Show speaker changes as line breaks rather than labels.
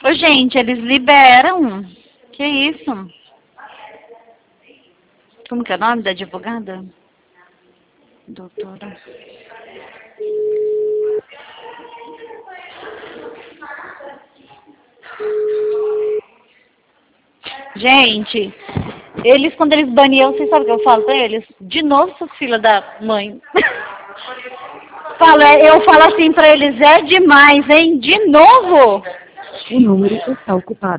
Ô, gente, eles liberam. Que isso? Como que é o nome da advogada? Doutora. Gente, eles, quando eles baniam, vocês sabem o que eu falo pra eles? De novo, seus filhos da mãe. Eu falo assim pra eles, é demais, hein? De novo?
O número está ocupado.